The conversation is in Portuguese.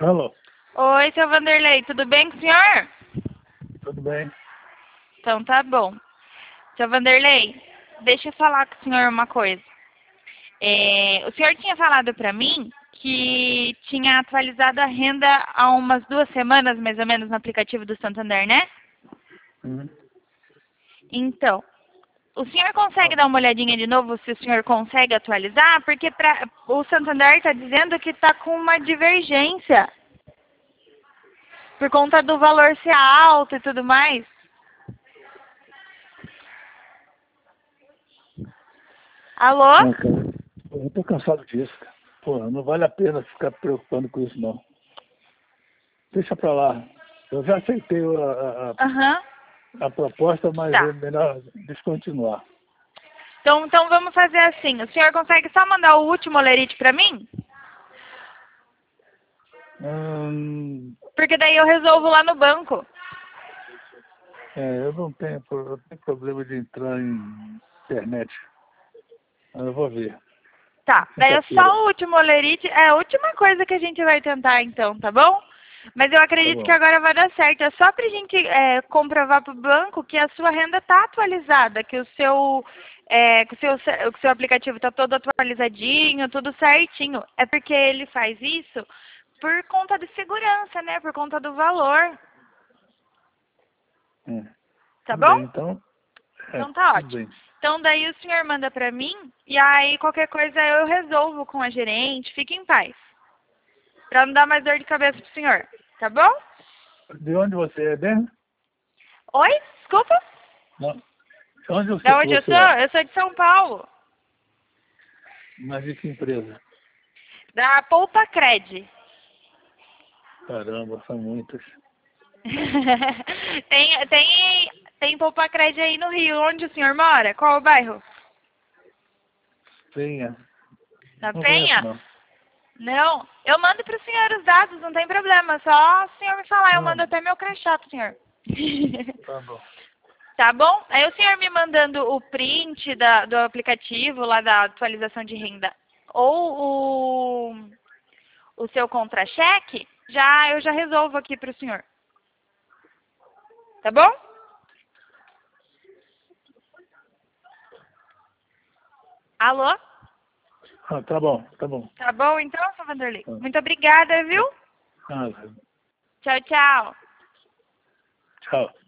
Alô, Oi, seu Vanderlei, tudo bem com o senhor? tudo bem? Então tá bom. Seu Vanderlei, deixa eu falar com o senhor uma coisa. O senhor tinha falado pra mim que tinha atualizado a renda há umas 2 semanas, mais ou menos, no aplicativo do Santander, né? Uhum. Então, o senhor consegue dar uma olhadinha de novo se o senhor consegue atualizar? Porque o Santander está dizendo que está com uma divergência por conta do valor ser alto e tudo mais. Alô? Ah, cara, eu tô cansado disso, cara. Pô, não vale a pena ficar preocupando com isso, não. Deixa pra lá. Eu já aceitei Aham. a proposta, mas é Tá. melhor descontinuar. Então vamos fazer assim. O senhor consegue só mandar o último olerite pra mim? Porque daí eu resolvo lá no banco. Eu não tenho, eu tenho problema de entrar em internet. Mas eu vou ver. Tá. Daí é Quinta-feira. só o último olerite. É a última coisa que a gente vai tentar então, tá bom? Mas eu Tá acredito que bom. agora vai dar certo. É só pra gente comprovar pro banco que a sua renda tá atualizada, que que o seu aplicativo tá todo atualizadinho, tudo certinho. É porque ele faz isso por conta de segurança, né? Por conta do valor. É. Tá Tudo bom? bem, então. Então tá Tudo ótimo. bem. Então daí o senhor manda pra mim e aí qualquer coisa eu resolvo com a gerente. Fique em paz. Pra não dar mais dor de cabeça pro senhor. Tá bom? De onde você é mesmo? Oi? Desculpa? Não. De onde Da onde eu você sou? é? Eu sou de São Paulo. Mas de que empresa? Da Poupa Cred. Caramba, são muitas. tem Poupa Cred aí no Rio. Onde o senhor mora? Qual o bairro? Penha. Na Não conheço, Penha? não. Não. Eu mando pro senhor os dados, não tem problema. Só o senhor me falar, eu Não, mando até meu crachá pro senhor. tá bom. Tá bom? Aí o senhor me mandando o print do aplicativo, lá da atualização de renda, ou o seu contra-cheque, eu já resolvo aqui pro senhor. Tá bom? Alô? Ah, tá bom, tá bom. Tá bom então, seu Vanderlei? Ah, Muito obrigada, viu? ah, Tchau, tchau. tchau.